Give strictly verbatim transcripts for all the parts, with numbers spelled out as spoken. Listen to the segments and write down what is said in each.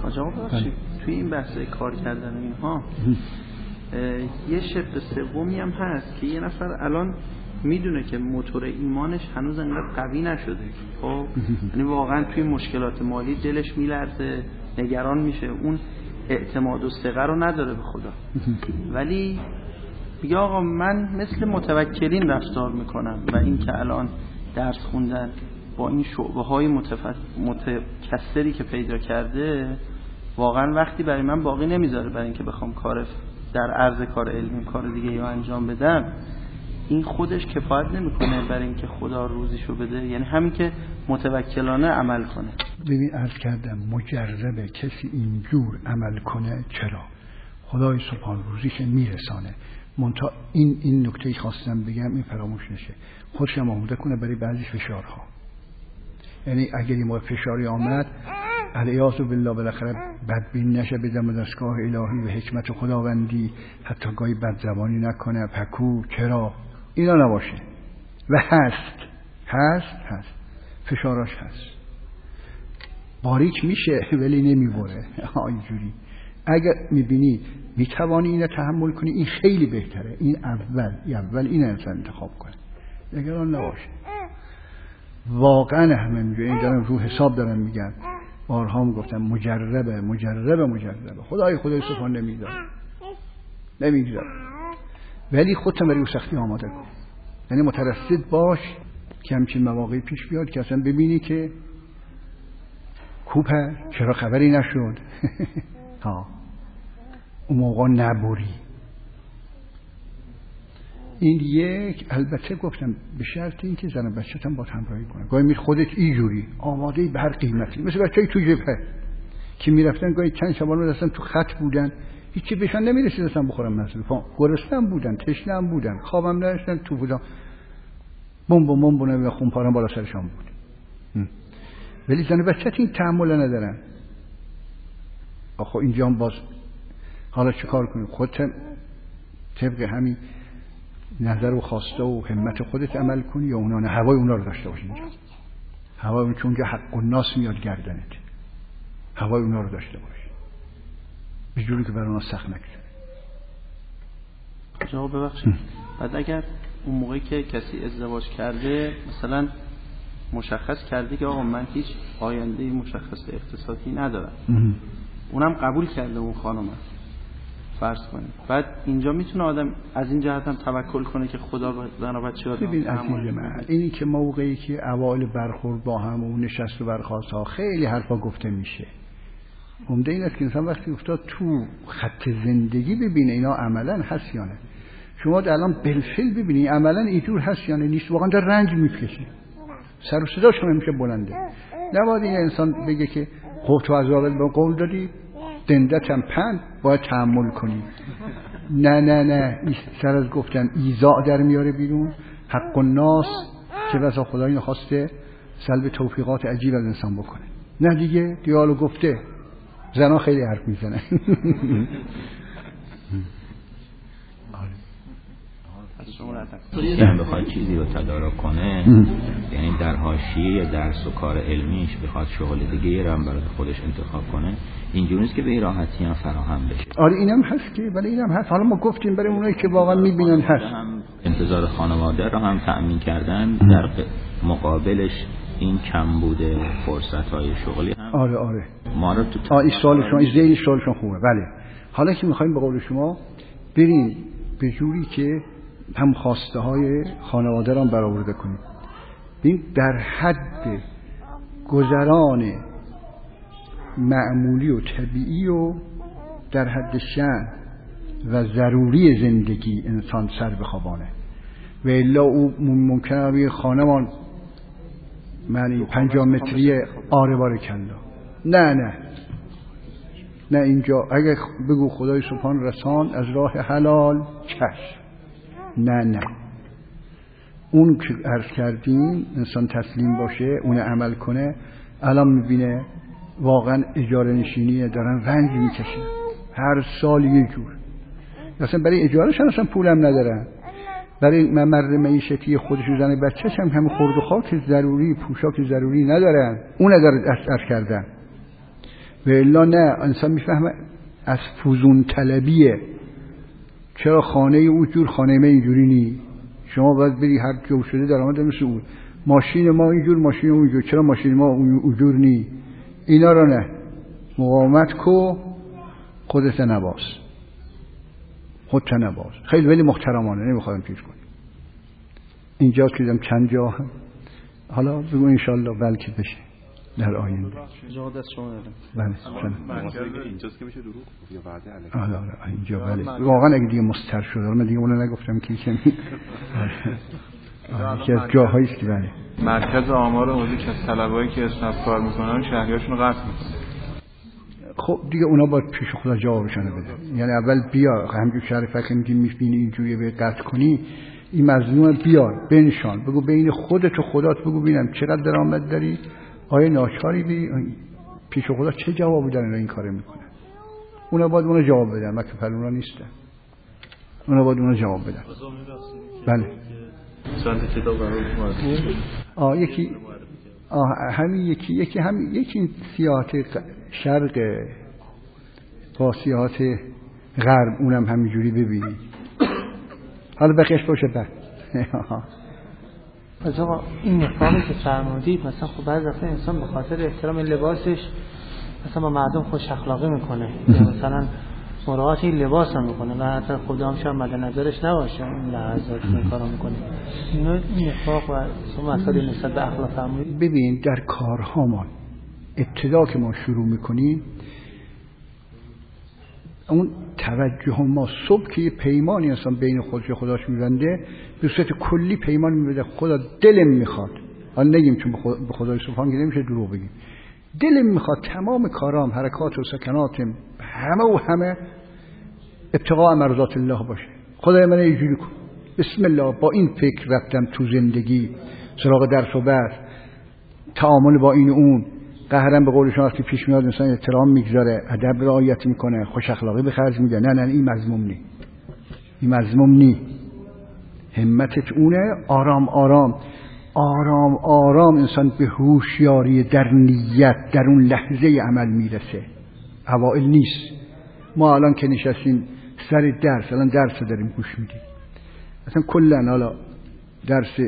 آقا ببخشید توی این بحث کار کردن اینها یه شق سومی هم هست که یه نفر الان میدونه که موتور ایمانش هنوز انقدر قوی نشده، خب یعنی واقعا توی مشکلات مالی دلش میلرزه، نگران میشه، اون اعتماد و ثقه رو نداره به خدا، ولی میگه آقا من مثل متوکلین رفتار میکنم و این که الان درس خوندن با این شعبه های متفت... متکثری که پیدا کرده واقعا وقتی برای من باقی نمیذاره برای اینکه بخوام کار در عرض کار علمی کار دیگه یا انجام بدم. این خودش کفایت نمیکنه برای اینکه خدا روزیشو بده، یعنی همین که متوکلانه عمل کنه. ببین عرض کردم مجربه کسی اینجور عمل کنه، چرا؟ خدای سبحان روزیش میرسانه. منتها این این نکته‌ای خواستم بگم این فراموش نشه، خودشم آماده کنه برای بعضی فشارها. یعنی اگر این موقع فشاری آمد الیاذ بالله بالاخره بدبین نشه، به دم دستگاه الهی و حکمت خداوندی حتی گاهی بدزبانی نکنه، پکو چرا اینا نباشه. و هست هست هست فشاراش هست، باریک میشه ولی نمیبره اینجوری. اگر میبینی میتوانی اینو تحمل کنی این خیلی بهتره، این اول اول این انسان انتخاب کنه، نگران نباشه. واقعا همه میگه این دارم رو حساب دارم میگم، بارها میگفتم مجربه مجربه مجربه خدای خدای سبحان نمیذاره نمیذاره ولی خودت برای سختی آماده کن. یعنی مترصد باش که همچین مواقعی پیش بیاد که اصلا ببینی که کوپه چرا خبری نشد ها اون موقع نبوری. این یک البته گفتم به شرط این که زن بچه‌ت هم با همراهی کنه. گاهی می خودت اینجوری آماده به هر قیمتی، مثل بچه‌ای تو جبهه که میرفتن گاهی چند شبانه اصلا تو خط بودن هیچی بهشون نمیرسید اصلا بخورن مصرف، گرسنه بودن، تشنه هم بودن، خوابم نداشتن، تو بودن بم بم بم بم و خون پارم بالا سرشون بود. ولی زن بچه‌ت این تحمل ندارن. آخه اینجا هم باز حالا چیکار کنی؟ خودت طبق همین نظر و خواسته و همت خودت عمل کنی یا اونا نه، هوای اونا رو داشته باشی. اینجا هوای اون چون که حق الناس میاد گردنت، هوای اونا رو داشته باش به جوری که برای اونا سخت نکنه. جواب ببخشید بعد اگر اون موقعی که کسی ازدواج کرده مثلا مشخص کرده که آقا من هیچ آینده مشخص اقتصادی ندارم، اونم قبول کرده اون خانم فرض کنید، بعد اینجا میتونه آدم از این جهت هم توکل کنه که خدا زن و بچه‌ها رو ببین عزیز من، اینی که موقعی که اوایل برخورد با هم و نشست و برخاست ها خیلی حرفا گفته میشه، عمده این است که انسان وقتی افتاد تو خط زندگی ببینه اینا عملا هست یا نه. شما الان بالفعل ببینی عملا اینجور هست یا نه نیست، واقعا در رنج میکشی، سر و صداش همیشه بلنده. نباید این انسان بگه که خب تو از اول به قول دادی دندت هم پند باید تحمل کنی. نه نه نه این سر از گفتن ایذاء در میاره بیرون، حق الناس که واسه خدا اینو خواسته سلب توفیقات عجیب از انسان بکنه. نه دیگه دیالو گفته زنا خیلی حرف میزنه. یعنی بخواد چیزی رو تدارک کنه یعنی در حاشیه درس و کار علمیش بخواد شغل دیگه رو هم برای خودش انتخاب کنه، اینجوری نیست که به راحتی هم فراهم بشه. آره اینم هست که ولی اینم هست. حالا ما گفتیم برای اونایی که واقعا میبینن هست هم انتظار خانواده رو هم تأمین کردن در مقابلش این کم بوده فرصت‌های شغلی هم. آره آره ما رو تو آه این سوال شما این ذیل سوالشون خوبه. بله حالا که می‌خوایم به قول شما بریم به جوری که هم خواسته های خانواده را برآورده کنیم، این در حد گذران معمولی و طبیعی و در حد شأن و ضروری زندگی انسان سر بخوابانه و الا او ممکنه روی خانمان معنی پنجاه متری آره باره کلا. نه نه نه اینجا اگه بگو خدای سبحان رسان از راه حلال چشم، نه نه اون که عرض کردیم انسان تسلیم باشه اون عمل کنه. الان میبینه واقعا اجاره نشینی دارن رنج میکشن هر سال یه جور، اصلا برای اجارهشون اصلا پولم ندارن، برای ممر معیشتی خودشون زن بچه‌ش هم همه خورد و خاک ضروری پوشاک ضروری ندارن، اون نداره اثر کردن. و الا نه انسان میفهمه از فوزون طلبیه. چرا خانه او جور خانه من اینجوری نی؟ شما باید بری هر جو شده درآمد مثل اون. ماشین ما اینجور ماشین اونجور، چرا ماشین ما اونجور نی؟ اینا رو نه، مقاومت کو، خودت نباز، خودت نباز. خیلی ولی محترمانه نمیخوام پیش کنم. اینجا که دیدم چند جا، حالا بگو انشالله بلکه بشه در آینده. جا دست شما دارم. بله. اینجاست که میشه دروغ یا وعده علیه. آره آره اینجا بله. واقعا اگه دیگه مستر شد، من دیگه اونو نگفتم که کمی. یکی از جاهایی است که بله. مرکز آمار موضوع از طلبایی که اسنپ کار میکنن شهریاشون رو قطع میکنن. خب دیگه اونا باید پیش خدا جوابشون بده. یعنی اول بیا همجور شریفه که میگی میبینی اینجوری به قطع کنی، این مظلوم بیار بنشان، بگو بین خودت و خدات بگو ببینم چقدر درآمد داری، آیا ناچاری بی پیش خدا چه جوابی دارن این کارو میکنن. اونا باید اونا جواب بدن، من که پلونا نیستم. اونا باید اونا جواب بدن. بله. چند کتاب قرار آه یکی آه همین یکی یکی همین یکی سیاحت شرق با سیاحت غرب اونم همینجوری ببینی. حالا بقیش باشه بعد. از آقا این نفاقی که فرمودید مثلا خب بعضی وقتا انسان به خاطر احترام لباسش مثلا با مردم خوش اخلاقی میکنه یا مثلا مراعات این لباس هم میکنه و حتی خدا هم شاید مد نظرش نباشه این لحظات این کارا میکنه. این نفاق و شما مسائل نسبت به اخلاق فرمودید. ببین در کارها ما ابتدا که ما شروع میکنیم اون توجه ما صبح که یه پیمانی انسان بین خودش و خداش میبنده به صورت کلی پیمان میبنده خدا دلم میخواد، حالا نگیم چون به خدای سبحان که نمیشه دروغ بگیم، دلم میخواد تمام کارام حرکات و سکناتم همه و همه ابتغاء مرضات الله باشه. خدای من اینجوری کن، بسم الله، با این فکر رفتم تو زندگی سراغ درس و بحث، تعامل با این و اون، قهرم به قول شما که پیش میاد انسان احترام میگذاره، ادب رعایت میکنه، خوش اخلاقی به خرج میده. نه نه این مذموم نی، این مذموم نی. همتت اونه، آرام آرام آرام آرام انسان به هوشیاری در نیت در اون لحظه عمل میرسه. اوائل نیست. ما الان که نشستیم سر درس، الان درس داریم گوش میدیم، اصلا کلا حالا درس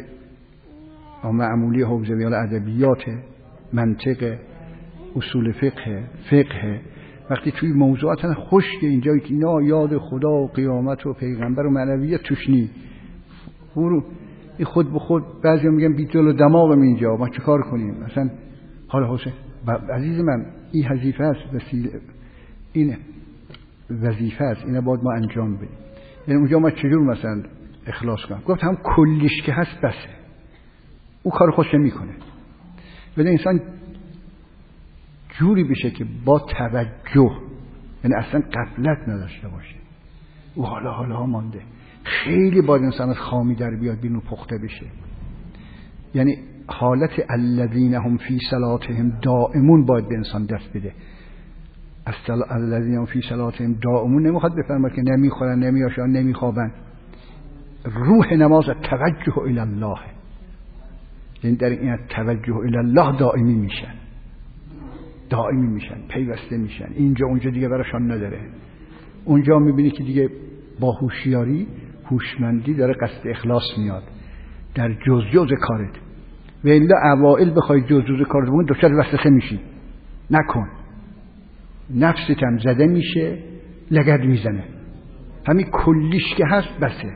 معمولی حوزوی حالا ادبیات، منطق، اصول فقه، فقه، وقتی توی موضوعات خشک اینجایی که اینا یاد خدا و قیامت و پیغمبر و معنویت توش نی، برو این خود به خود بعضی هم میگن بیت دل دماغم اینجا، ما چه کار کنیم؟ مثلا حالا حسین عزیز من این وظیفه است، وسیله اینه وظیفه است، اینه باید ما انجام بدیم. یعنی اونجا ما چجور مثلا اخلاص کنم؟ گفت هم کلیش که هست بسه، او کار خوش نمیکنه. ولی انسان جوری بشه که با توجه، یعنی اصلا غفلت نداشته باشه، او حالا حالا ها مانده. خیلی باید انسان از خامی در بیاد بیرون پخته بشه. یعنی حالت الذین هم فی صلاتهم دائمون باید به انسان دست بده. الذین هم فی صلاتهم دائمون نمیخواد بفرماید که نمیخورن، نمیاشن، نمیخوابن. روح نماز توجه الی الله، یعنی در این توجه الی الله دائمی میشن، دائمی میشن، پیوسته میشن. اینجا اونجا دیگه براشان نداره. اونجا میبینی که دیگه با هوشیاری، هوشمندی داره قصد اخلاص میاد در جز جز کارت. و الا اوائل بخوای جز جز کارت بکنی دچار وسوسه میشی. نکن. نفست هم زده میشه، لگد میزنه. همین کلیش که هست بسه.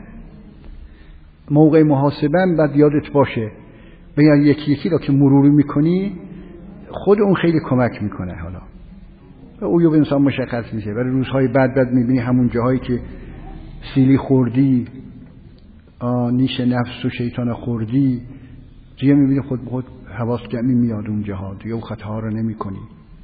موقع محاسبه هم بعد یادت باشه بگن یکی یکی را که مروری میکنی خود اون خیلی کمک میکنه. حالا اویو به انسان مشخص میشه. برای روزهای بعد بعد میبینی همون جاهایی که سیلی خوردی، نیش نفس و شیطان خوردی، دیگه میبینی خود به خود حواس جمعی میاد اون جاها، دیگه اون خطاها رو نمی کنی.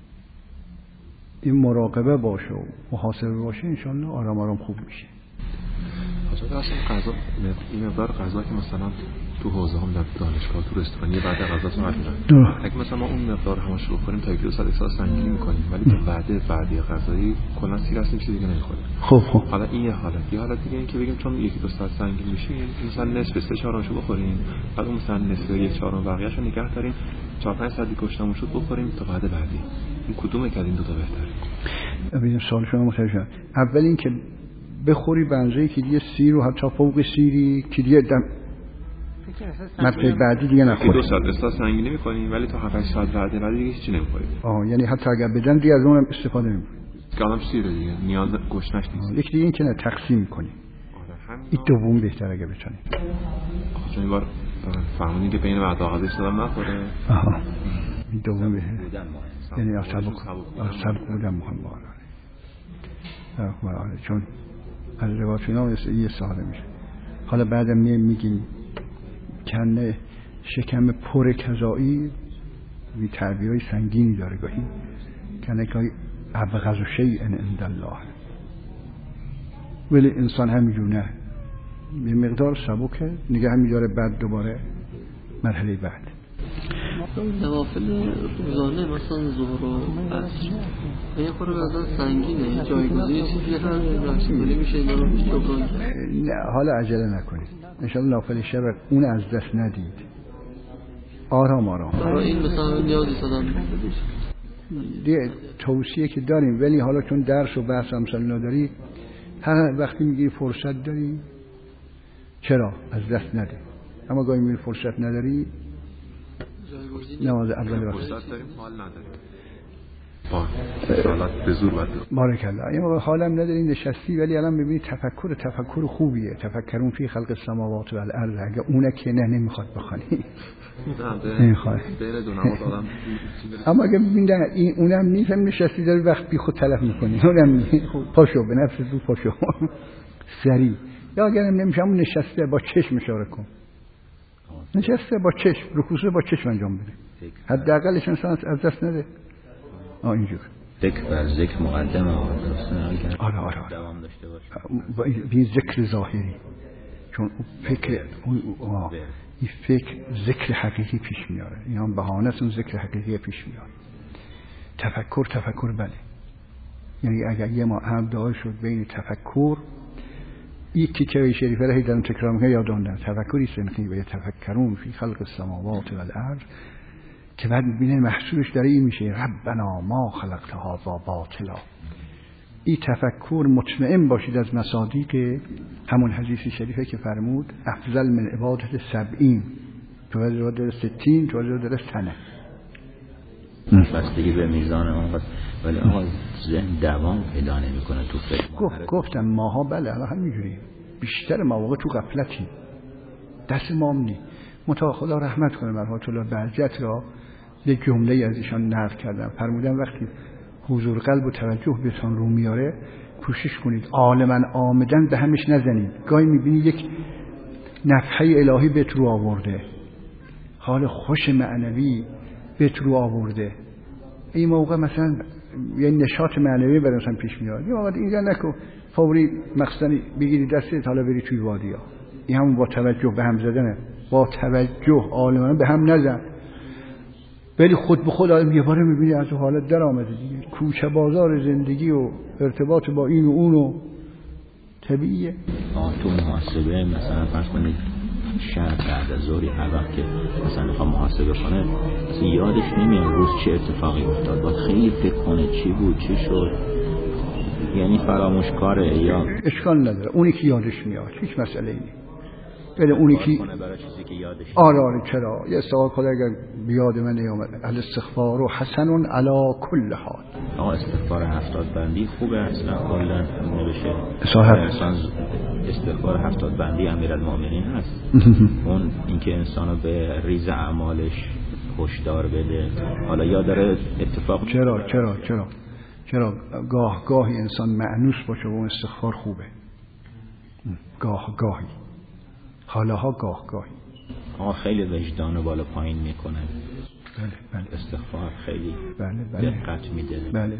این مراقبه باشه و محاسبه باشه، انشالله آرام آرام خوب میشه. حاجت اصلا غذا، این مقدار غذا که مثلا تو حوزه هم در دانشگاه تو رستوران یه بعد غذا میگیرن، اگه مثلا ما اون مقدار همش رو بخوریم تا یک سال احساس سنگینی میکنیم، ولی تو بعد بعدی غذایی کلا سیر اصلا چیزی دیگه نمیخوریم. خب خب حالا این یه حالت، یه حالت دیگه این که بگیم چون یکی دو ساعت سنگین میشه، یعنی مثلا نصف سه چهارمشو بخوریم، بعد مثلا نصف یک چهارم بقیه‌شو نگه داریم، چهار پنج ساعت گشتمون شد بخوریم تا بعد بعدی. این کدومه که این دو تا بهتره؟ ببینیم سوال شما متوجه. اول این که بخوری بنزه کلیه سیر و حتی فوق سیری کلیه دم مطلب بعدی دیگه نخوری. دو ساعت احساس سنگینی می‌کنی ولی تا هفت ساعت بعد بعد دیگه هیچ نمی‌خوری. آه یعنی حتی اگر بدن دیگه از اونم استفاده نمی‌کنی. کلام سیره دیگه نیاز گشنش نیست. یکی دیگه این که نه تقسیم می‌کنی. آره همین. این دوم بهتره اگه بتونی. چون این بار فهمیدین که بین وعده آغازش دادم نخوره. آها. این دوم بهتره. بودن مهم. یعنی اصلا سبک بودن مهم باشه. چون از روایت اینا یه ساله میشه. حالا بعدم میگیم کنه شکم پر کذایی وی تعبیرهای سنگینی داره گاهی کنه که ابغض شیء عند الله ولی انسان همینجور نه یه مقدار سبکه نگه میداره بعد دوباره مرحله بعد نوافل روزانه مثلا ظهر و عصر یه خورده بعدا سنگینه جایگزین چیزی هست راشیدلی میشه اینا رو جبران کرد. نه حالا عجله نکنید انشاءالله نوافل شب اون از دست ندید آرام آرام برای این مثلا نیازی سادم دیگه توصیه که داریم ولی حالا چون درس و بحث هم مثلا نداری هر وقتی میگی فرصت داری چرا از دست نده اما گاهی میگی فرصت نداری نماز اول وقت فرصت داریم حال نداریم حالت به زور باید بارک الله این حالم نداریم نشستی ولی الان میبینی تفکر تفکر خوبیه تفکرون فی خلق السماوات و الارض اگه اونه که نه نمیخواد بخوانی نمیخواد بین دو نماز آدم اما اگه ببینید این اونم نیست هم نشستی داری وقت بی خود تلف میکنی اونم نیست پاشو به نفس تو پاشو سریع یا اگرم نمیشه همون نشسته با چشم اشاره کن نشسته با چشم رکوع با چشم انجام بده حداقلش انسان از دست نده آه اینجور ذکر بر ذکر مقدم آره آره آره دوام داشته باشه بی ذکر ظاهری چون فکر این فکر ذکر حقیقی پیش میاره این هم بهانه است اون ذکر حقیقی پیش میاره تفکر تفکر بله یعنی اگر یه ما هم دعای شد بین تفکر یکی که شریفه را هیدن تکرار میکنه یادوندن تفکری سنخی و یتفکرون فی خلق السماوات و الارض که بعد میبینه محصولش داره این میشه ربنا ما خلقت هذا باطلا این تفکر مطمئن باشید از مصادیق همون حدیث شریفه که فرمود افضل من عبادت سبعین تو از عبادت ستین تو از عبادت سنه بستگی به میزان اون ولی آقا ذهن دوام پیدا نمیکنه تو فکر گفت گفتم ماها بله الان همینجوری بیشتر مواقع تو غفلتی دست ما هم نی متا خدا رحمت کنه مرحمت الله برجت را یک جمله از ایشان نقل کردم فرمودن وقتی حضور قلب و توجه بهتون رو میاره کوشش کنید عالما آمدن به همش نزنید گاهی میبینی یک نفحه الهی بهت رو آورده حال خوش معنوی بهت رو آورده این موقع مثلا یه نشاط معنوی برای مثلا پیش میاد یه موقع اینجا نکن فوری مقصدی بگیری دستت حالا بری توی وادیا این همون با توجه به هم زدنه با توجه عالمانه به هم نزن ولی خود به خود آدم یه باره میبینی از حالت در آمده دیگه کوچه بازار زندگی و ارتباط با این و اون و طبیعیه تو محاسبه مثلا فرض کنید شاید بعد از ظهری هر وقت که مثلا میخوام محاسبه کنه مثلا یادش نمیاد روز چه اتفاقی افتاد باید خیلی فکر کنه چی بود چی شد یعنی فراموشکاره یا اشکال نداره اونی که یادش میاد هیچ مسئله ای نیست ولی اونی که برای چیزی که یادش آره آره چرا یه سوال خدا اگر بیاد من نیامد الاستغفار و حسن علی کل حال آقا استغفار هفتاد بندی خوبه اصلا کلا نوشه صاحب انسان استغفار هفتاد بندی امیرالمومنین هست اون اینکه انسانو به ریز اعمالش هشدار بده حالا یا داره اتفاق چرا چرا چرا چرا گاه گاهی انسان مأنوس باشه و استغفار خوبه گاه گاهی حالا ها گاه گاهی آقا خیلی وجدانو بالا پایین میکنه بله بله استغفار خیلی بله بله دقت میده بله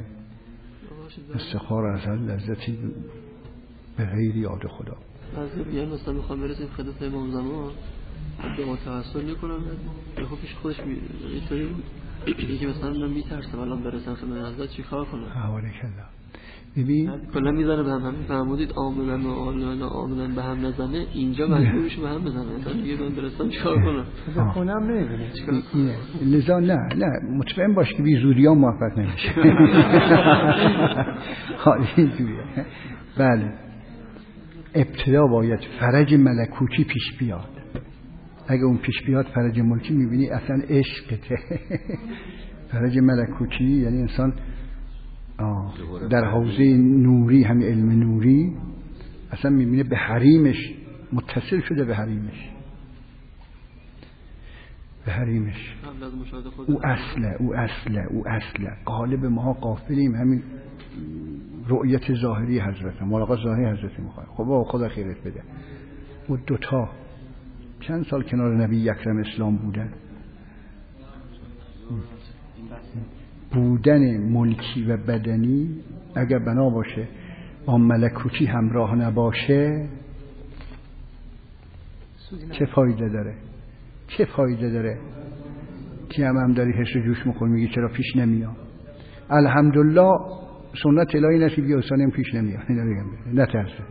استغفار اصلا لذتی به غیر یاد خدا بعضی بیان مثلا میخوام برسیم خدمت امام زمان دعا توسل میکنم خب پیش خودش میره اینطوری بود یکی مثلا من میترسم الان برسم خدمت حضرت چیکار کنم؟ حواله کلا ببین کلا میزنه به هم. همین فرمودید آمنن و آمنن و آمنن به هم نزنه، اینجا مجبور میشه به هم بزنه. مثلا دیگه من برسم چیکار کنم؟ خونم نمیبینه چیکار اینه لذا نه نه مطمئن باش که بی زوریا موفق نمیشه. حالا اینجوریه. بله ابتدا باید فرج ملکوتی پیش بیاد. اگه اون پیش بیاد فرج ملکی میبینی اصلا عشقته. فرج ملکوتی یعنی انسان در حوزه نوری، همین علم نوری، اصلا میبینه به حریمش متصل شده، به حریمش به حریمش او اصله او اصله او اصله غالب ما غافلیم همین رؤیت ظاهری حضرت، ملاقات ظاهری حضرت میخواه. خب با خدا خیرت بده. او دوتا چند سال کنار نبی اکرم اسلام بودن، بودن ملکی و بدنی اگر بنا باشه با ملکوتی همراه نباشه چه فایده داره؟ چه فایده داره که هم هم داری حس جوش میخور میگی چرا پیش نمیاد؟ الحمدلله سنت الهی نشید یه حسانیم پیش نمیاد، نترسه.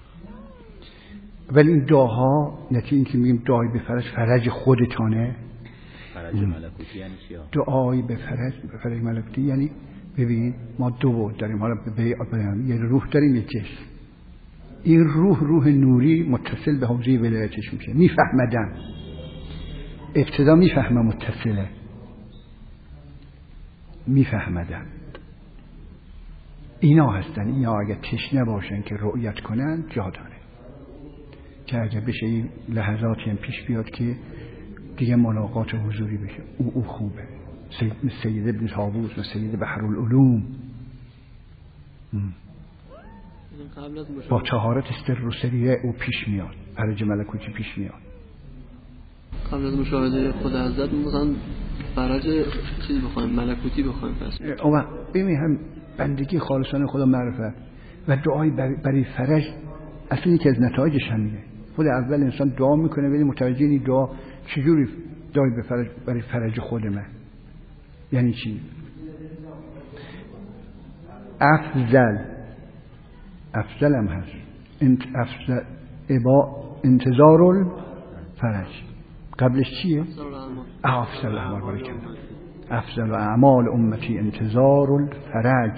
ولی این دعاها نتیجه این که میگیم دعای به فرج، فرج خودتانه. فرج ملکوتی یعنی چی؟ دعای به فرج، به فرج ملکوتی یعنی ببین ما دو بود داریم، حالا به یه روح داریم یه جسم. این روح روح نوری متصل به حوزه ولایتش میشه. میفهمدن ابتدا میفهمه متصله، میفهمدن اینا هستن. اینا اگه تشنه باشن که رؤیت کنن جا داره که اگه بشه این لحظاتی هم پیش بیاد که دیگه ملاقات حضوری بشه، او او خوبه. سید سید ابن طاووس و سید بحرالعلوم با طهارت سر و سریه او پیش میاد، فرج ملکوتی پیش میاد. قبل از مشاهده خود حضرت مثلا فرج چیزی بخوایم ملکوتی بخوایم پس اوه ببین هم بندگی خالصانه خدا معرفت و دعای برای فرج اصلا یکی از نتایجش همینه. خود اول انسان دعا میکنه ولی متوجه این دعا چجوری دعای به فرج برای فرج خود من یعنی چی؟ افضل افضل هم هست انت افضل ابا انتظار الفرج. قبلش چیه؟ افضل الاعمال برکت افضل اعمال امتی انتظار الفرج.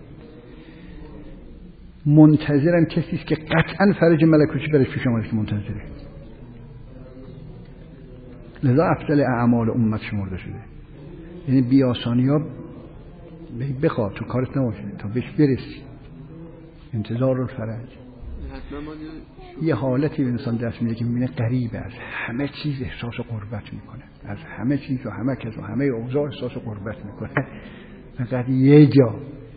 منتظرم کسی است که قطعا فرج ملکوتی برش پیش آمده که منتظره. لذا افضل اعمال امت شمرده شده. یعنی بی آسانی ها بخواه تو کارت نباشه تا بهش برسی. انتظار الفرج یه حالتی به انسان دست میده که میبینه قریبه، از همه چیز احساس قربت میکنه، از همه چیز و همه کس و همه اوضاع احساس قربت میکنه. فقط یه جا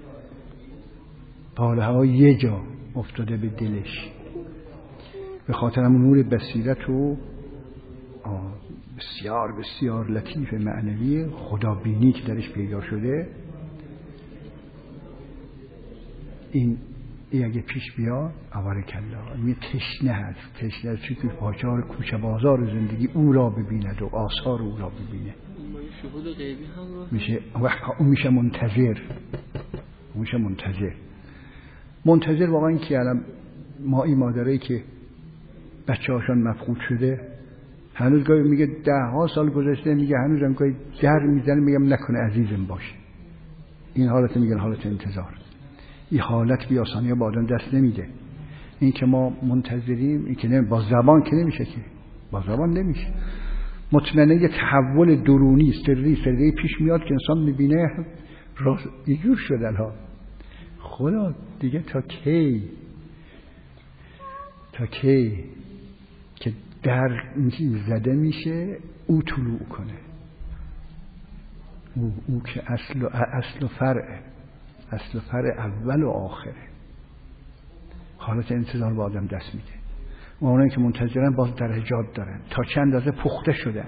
حاله ها یه جا افتاده به دلش به خاطر همون نور بصیرت و بسیار بسیار لطیف معنوی خدا بینی که درش پیدا شده. این ای اگه پیش بیاد بارک الله یه تشنه هست، تشنه هست چون پاچار کوچه بازار زندگی او را ببیند و آثار او را ببینه. شهود غیبی هم میشه اون میشه منتظر، میشه منتظر منتظر واقعا این که الان ما این مادرایی که بچه هاشان مفقود شده هنوز گاهی میگه ده ها سال گذشته، میگه هنوز هم گاهی در میزنه میگم نکنه عزیزم باشه. این حالت میگن حالت انتظار. این حالت بی آسانی با آدم دست نمیده. این که ما منتظریم این که نه با زبان که نمیشه، که با زبان نمیشه. مطمئنه یه تحول درونی سری سری پیش میاد که انسان میبینه راست یه جور شدن ها. خدا دیگه تا کی تا کی که در زده میشه او طلوع کنه، او, او که اصل و اصل و فرعه، اصل و فرع اول و آخره. حالت انتظار با آدم دست میده. و اونایی که منتظرن باز درجات دارن تا چند اندازه پخته شدن،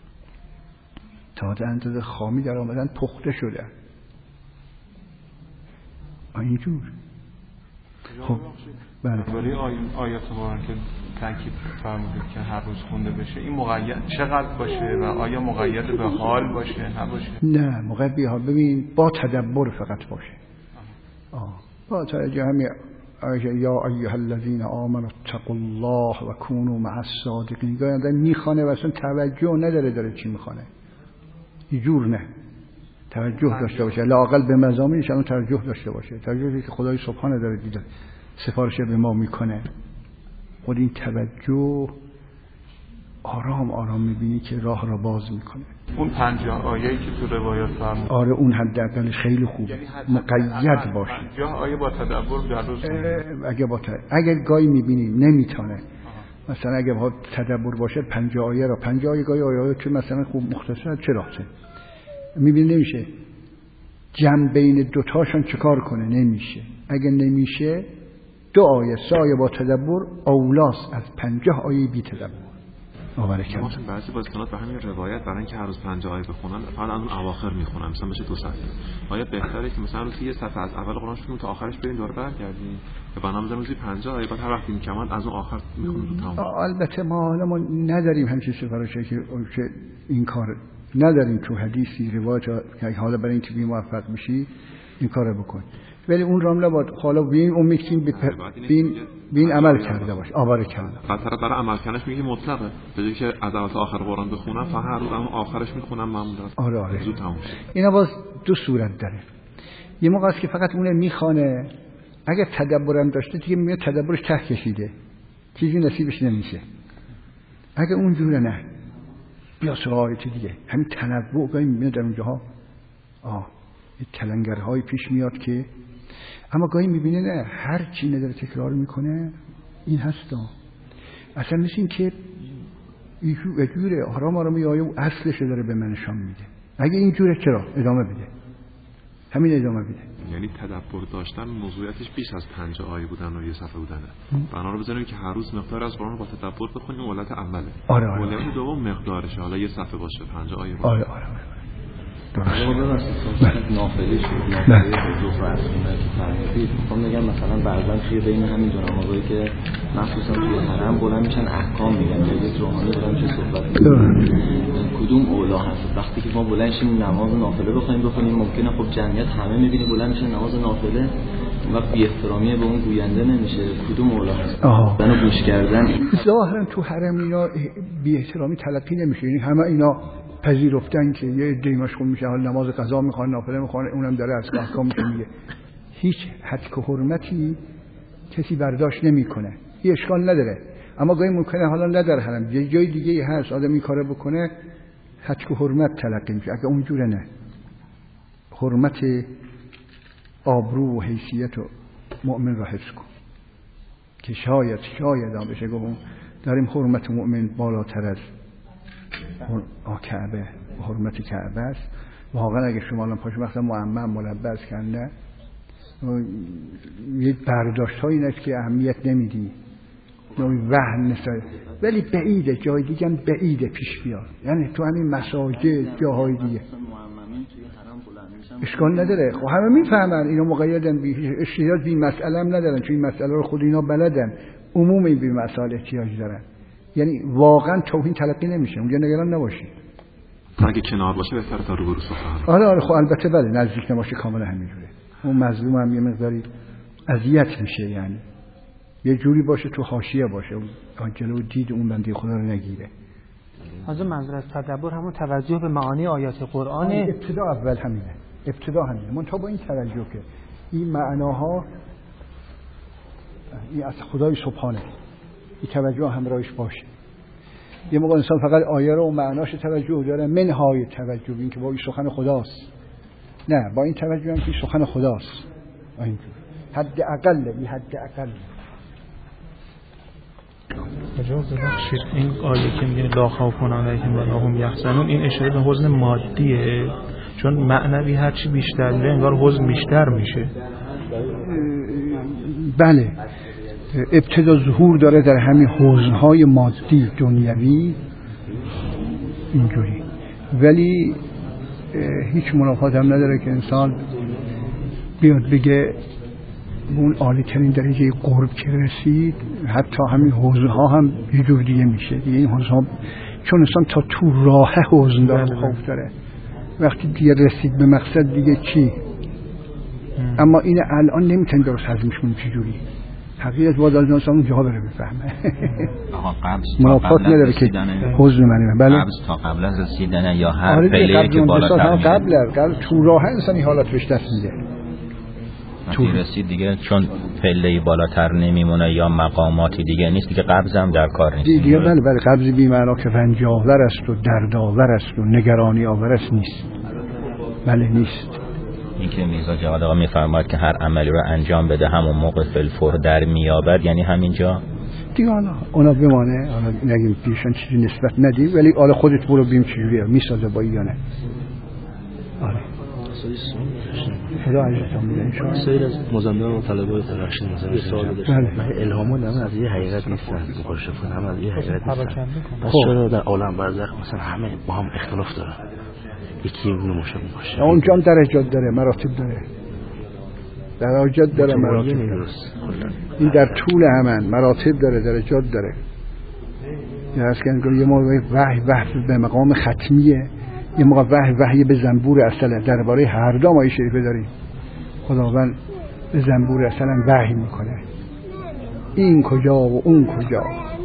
تا چند اندازه خامی در آمدن پخته شدن. اینجور خب بله برای آیات قرآن که تاکید فرمودید که هر روز خونده بشه، این مقید چقدر باشه و آیا مقید به حال باشه نباشه؟ نه مقید به حال. ببین با تدبر فقط باشه. آه با توجه همین یا ایها الذین آمنوا اتقوا الله و کونوا مع الصادقین. گاهی میخونه و اصلا توجه نداره داره چی میخونه، اینجور نه، توجه داشته باشه، لااقل به مضامینش هم توجه داشته باشه، توجهی که خدای سبحانه داره دیده سفارش به ما میکنه. خود این توجه آرام آرام میبینی که راه را باز میکنه. اون پنجاه آیه‌ای که تو روایات فرمود، آره اون حداقل خیلی خوب مقید باشه. پنجاه آیه با تدبر در روز اگه با تدبر. اگر گاهی میبینی نمیتونه مثلا اگه با تدبر باشه پنجاه آیه را پنجاه آیه گاهی آیه که مثلا خوب مختصر چرا چه میبینی نمیشه جمع بین دوتاشون چکار کنه، نمیشه. اگه نمیشه دو آیه سه آیه با تدبر اولاست از پنجاه آیه بی تدبر. آوره کردن بعضی بازیکنات به همین روایت برای اینکه هر روز پنجاه آیه بخونن فقط از اون اواخر میخونن، مثلا بشه دو صفحه. آیا بهتره که مثلا روزی یه صفحه از اول قرآن شروع تا آخرش بریم دور برگردیم یا بنا بزنیم روزی پنجاه آیه بعد هر وقتی میکمن از اون آخر میخونیم تو تمام؟ البته ما حالا ما نداریم همچین سفارشی که این کار نداریم تو حدیثی روایت که حالا برای اینکه بی موفق بشی این کارو بکن، ولی اون رام لباد حالا بین امید که بین بین عمل کرده باش. آواره کرده بعد طرف برای عمل کردنش میگه مطلقه، به جای که از اول تا آخر قرآن بخونم فقط هر روز اما آخرش میخونم معمولا. آره آره زود تموم شه. اینا باز دو صورت داره. یه موقع است که فقط اون میخونه، اگه تدبرم داشته دیگه میاد تدبرش ته کشیده چیزی نصیبش نمیشه. اگه اونجوره نه بیا سراغ دیگه همین تنوع گاهی میاد در اونجاها آه تلنگرهای پیش میاد که اما گاهی میبینه نه هر چی نداره تکرار میکنه این هستا اصلا مثل این که یه جوره آرام آرام یه آیه اصلش داره به من نشان میده. اگه این جوره چرا ادامه بده، همین ادامه بده. یعنی تدبر داشتن موضوعیتش بیش از پنجاه آیه بودن و یه صفحه بودنه. بنا رو بزنیم که هر روز مقدار از قرآن با تدبر بخونیم اولت عمله. آره آره. اولت دوم مقدارشه، حالا یه صفحه باشه پنجاه آیه. آره آره. درست. نافلی شد نافلی ظهر از خونه که فرمودید میخوام بگم مثلا بعضا توی بین همین دو نمازایی که مخصوصا توی حرم بلند میشن احکام میگن یا یک روحانی بلند میشه صحبت میکنن، کدوم اولا هست؟ وقتی که ما بلند شیم نماز نافله بخوایم بخونیم ممکنه خب جمعیت همه میبینی بلند میشن نماز نافله وقت بی احترامی به اون گوینده نمیشه، کدوم اولا هست؟ بنا گوش کردن ظاهرا تو حرم اینا بی احترامی تلقی نمیشه، یعنی همه اینا پذیرفتن که یه عده‌ای مشغول میشه حال نماز قضا میخوان نافله میخوان اونم داره از احکام میشه میگه هیچ حد و حرمتی کسی برداشت نمیکنه، هیچ اشکال نداره. اما گاهی ممکنه حالا نداره حرم یه جای دیگه هست آدم این کارو بکنه حد و حرمت تلقی میشه. اگه اونجوره نه، حرمت آبرو و حیثیت و مؤمن را حفظ کن که شاید شاید هم بشه گفتم داریم حرمت مؤمن بالاتر از کعبه و حرمت کعبه است. واقعا اگه شما الان پاشو مثلا معمم ملبس کنده یه برداشت هایی نیست که اهمیت نمیدی وهم نسای، ولی بعیده جای دیگه هم بعیده پیش بیاد، یعنی تو همین مساجد جاهای دیگه اشکال نداره. خب همه میفهمن اینو مقیدن بی اشتیاج بی مسئله هم ندارن چون این مسئله رو خود اینا بلدن، عموم این بی مسائل احتیاج دارن، یعنی واقعا توهین تلقی نمیشه. اونجا نگران نباشید. اگه کنار باشه بهتره تا روبرو سخن. آره آره خب البته بله نزدیک نباشه کاملا همینجوره. اون مظلوم هم یه مقداری اذیت میشه، یعنی یه جوری باشه تو حاشیه باشه اون جلو دید اون بنده خدا رو نگیره. از منظور از تدبر همون توجه به معانی آیات قرآن ابتدا اول همینه، ابتدا همینه. من تا با این توجه که این معناها این از خدای سبحانه این توجه همراهش باشه. یه موقع انسان فقط آیه رو و معناش توجه داره، منهای توجه این که با این سخن خداست، نه با این توجه هم که سخن خداست اینجور حد اقل این حد اقل. اجازه بخشید این آیه که میگه لا خوف علیهم ولا هم یحزنون این اشاره به حزن مادیه، چون معنوی هرچی بیشتر میره انگار حزن بیشتر میشه. بله ابتدا ظهور داره در همین حزن‌های مادی دنیوی اینجوری، ولی هیچ منافات هم نداره که انسان بیاد بگه اون عالی ترین درجه قرب که رسید حتی همین حوزه ها هم یه جور دیگه میشه دیگه. این حوزه ها چون انسان تا تو راه حوزه داره خوف داره، وقتی دیگه رسید به مقصد دیگه چی؟ اما این الان نمیتونه درست هضمش کنه چجوری. حقیقت باید از انسان اون جاها بره بفهمه. آها قبض منافات نداره که حوزه منه. بله قبض تا قبل از رسیدن یا هر پله که بالاتر قبل قبل تو راه انسان این حالت بهش دست میده. تو رسید دیگه چون پله بالاتر نمیمونه یا مقاماتی دیگه نیست دیگه، قبض هم در کار نیست دیگه. بله بله قبض بی معنا که رنج آور است و درد آور است و نگرانی آور است نیست. بله نیست. این که میرزا جواد آقا میفرماید که هر عملی رو انجام بده همون موقع فلفور در میابد، یعنی همینجا دیگه حالا اونا بمانه، حالا نگیم پیشان چیزی نسبت ندی، ولی حالا خودت برو بیم چجوریه میسازه با یا نه. آره خدا عزیزم میگه ان شاء الله. سیر از مزندان و طلبه تراشی مثلا سوال داشتم. من الهامو نمیدونم از یه حقیقت نیستن، مکاشفه هم از یه حقیقت نیستن. پس چرا در عالم برزخ مثلا همه با هم اختلاف دارن؟ یکی نموشه باشه. اون جان درجات داره، مراتب داره. درجات داره، مراتب داره. این در طول همن مراتب داره، درجات داره. یه از که یه موقع وحی وحی به مقام ختمیه، یه موقع وحی وحی به زنبور اصلا. درباره هر دو ما شریفه داریم. خداوند به زنبور اصلا وحی میکنه. این کجا و اون کجا.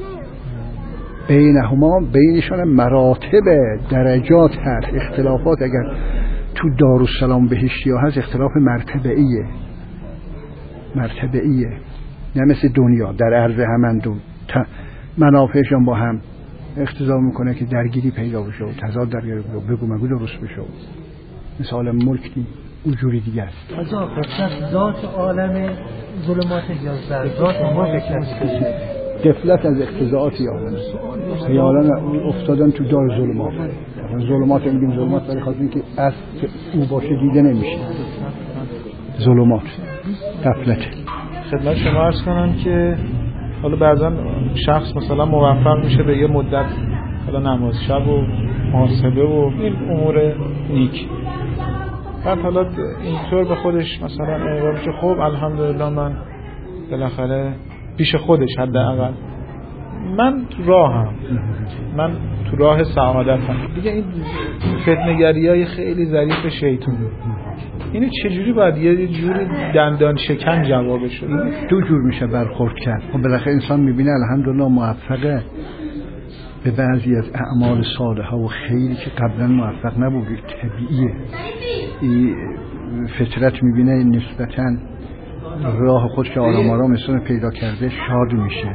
بینهما بینشان مراتب درجات هست، اختلافات. اگر تو دارالسلام بهشتی ها هست اختلاف مرتبه‌ایه، مرتبه‌ایه، نه مثل دنیا در عرض همند دو منافعشان با هم اقتضا میکنه که درگیری پیدا بشه و تضاد درگیری بگو مگو درست بشه. مثال ملک اونجوری دیگه است. از آخر ذات عالم ظلمات یا ذات ما بکنه غفلت از اقتضاعاتی آدم خیالا افتادن تو دار ظلمات. ظلمات میگیم ظلمات برای خاطر اینکه اصل که او باشه دیده نمیشه. ظلمات غفلت. خدمت شما عرض کنم که حالا بعضا شخص مثلا موفق میشه به یه مدت حالا نماز شب و محاسبه و این امور نیک، بعد حالا اینطور به خودش مثلا اعلام میشه خب الحمدلله من بالاخره پیش خودش حداقل من راهم، من تو راه سعادتم دیگه. این فتنه‌گری‌های خیلی ظریف شیطان اینو چجوری باید یه جوری دندان شکن جوابش شد؟ دو جور میشه برخورد کرد. خب بالاخره انسان میبینه الحمدلله موفقه به بعضی از اعمال صالحه و خیلی که قبلا موفق نبود. طبیعیه، این فطرت میبینه نسبتاً راه خودش که آرام آرام انسان پیدا کرده شاد میشه.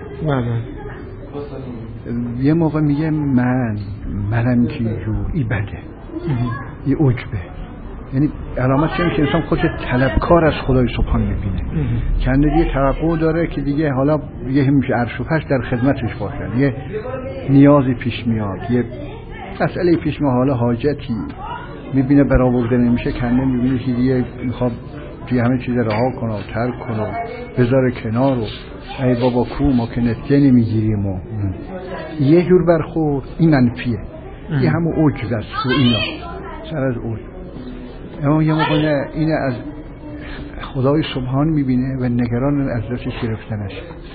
یه موقع میگه من منم که جوری بده، یه عجبه. یعنی علامت چیه که انسان خودش طلبکار از خدای سبحان میبینه، کنده دیگه توقع داره که دیگه حالا یه میشه عرش و فرش در خدمتش باشن، یه نیازی پیش میاد، یه مسئله پیش میاد، حالا حاجتی میبینه برآورده نمیشه، کنده میبینه که دیگه میخواد دیگه همه چیز رها کنه و ترک کنه و بذاره کنار و ای بابا کو ما که نتیجه نمیگیریم و یه جور برخورد این منفیه. یه همون عجز است و اینا سر از عجز. اما یه موقع اینه از خدای سبحان میبینه و نگران از دستش گرفتنش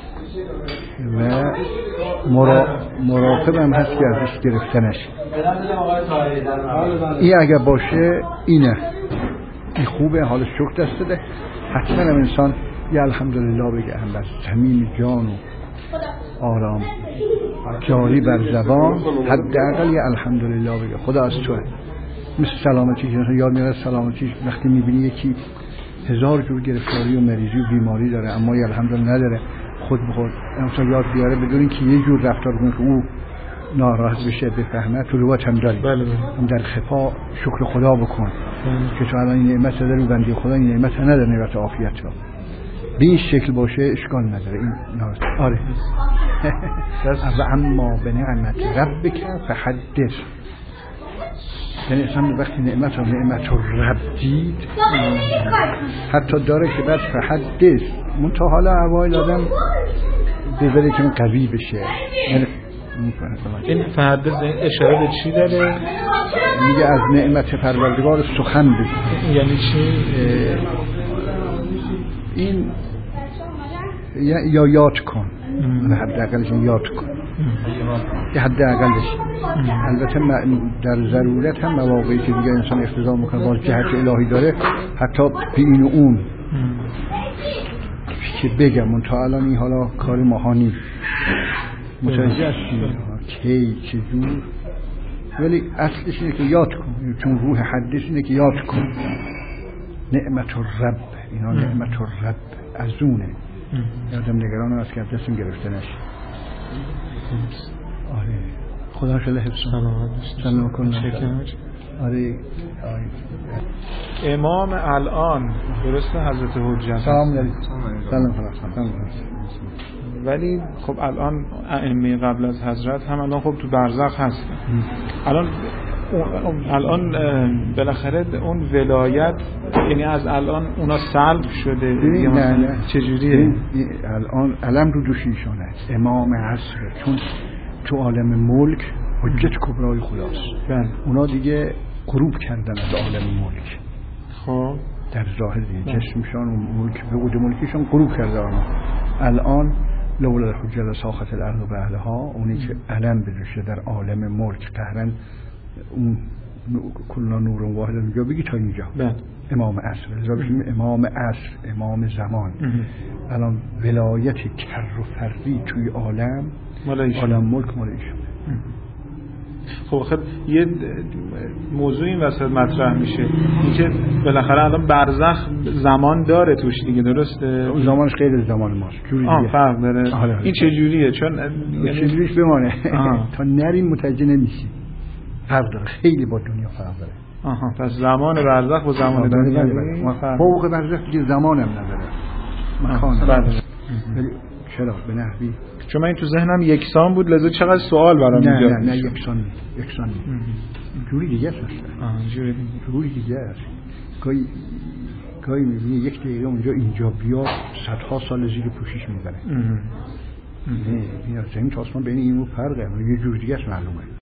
و مرا... مراقب هم هست که ازش گرفتنش. این اگر باشه اینه این خوبه، حالش شکر دست ده. حتما هم انسان یه الحمدلله بگه هم بس صمیم جان و آرام جاری بر زبان، حداقل یه الحمدلله بگه خدا از توه. مثل سلامتی که یاد میاد سلامتی وقتی میبینی یکی هزار جور گرفتاری و مریضی و بیماری داره اما یه الحمدلله نداره، خود به خود مثلا یاد بیاره بدون اینکه یه جور رفتار کنه که او ناراحت بشه بفهمه. تو روات هم داری بله بله. هم در خفا شکر خدا بکن بله. که تو الان این نعمت داری، بنده خدا این نعمت نداره، نعمت عافیت ها به این شکل باشه اشکال نداره. این ناراحت آره و اما به نعمت ربک فحدث. یعنی اصلا وقتی نعمت و نعمت و رب دید حتی داره که بعد فحدث منتها حالا اوایل آدم بذاره که من قوی بشه. یعنی این فحدث اشاره به چی داره؟ میگه از نعمت پروردگار سخن بگو. یعنی چی؟ این یا یاد کن، حداقلش یاد کن، یه حداقلش. البته در ضرورت هم مواقعی که دیگه انسان اقتضا میکنه باز جهت الهی داره، حتی به این و اون که بگم من تا الان این حالا کار ماها نیست، متوجه هستی کی چجور، ولی اصلش اینه که یاد کن، چون روح حدیث اینه که یاد کن. نعمت الرب، اینا نعمت الرب از اونه. یادم نگران هست که دستم گرفته نشه. آره خدا خیلی حفظ سلام کن. آره امام الان درسته حضرت حجت سلام علیکم. سلام سلام. ولی خب الان ائمه قبل از حضرت هم الان خب تو برزخ هستن. الان الان بالاخره اون ولایت یعنی از الان اونا سلب شده یا نه نه چجوریه؟ الان علم رو دوش ایشون است، امام عصر، چون تو عالم ملک حجت کبرای خداست. بله. اونا دیگه غروب کردن از عالم ملک. خب در ظاهر دیگه جسمشان و ملک به قد ملکشون غروب کردن. الان لولا الحجت ساخت الارض به اهلها، اونی که علم بذاره در عالم ملک قهرن اون کلا نور واحد اینجا بگی تا اینجا. بله. امام عصر، لذا بگیم امام عصر، امام زمان. الان ولایت کر و فردی توی عالم عالم ملک مال ایشون. خب خب یه موضوع این وسط مطرح میشه اینکه بالاخره الان برزخ زمان داره توش دیگه، درسته؟ اون زمانش غیر زمان ماست، جوری دیگه. آه فرق داره. آه این چه جوریه؟ چون یعنی چجوریش بمانه تا نریم متوجه نمیشی. فرق داره، خیلی با دنیا فرق داره. آها پس زمان برزخ و زمان دنیا فوق برزخ دیگه زمانم نداره، مکان. بله. چرا به نحوی؟ چون من این تو ذهنم یکسان بود، لذا چقدر سوال برام ایجاد نه نه نه یکسان نیست، یکسان نیست. جوری دیگه است. آها جوری دیگه. جوری دیگه است. گاهی گاهی می‌بینی یک دقیقه اونجا اینجا بیاد صدها سال زیر پوشش می‌بره. نه میاد زمین تا آسمان بین این و فرقه، یه جور دیگه است معلومه.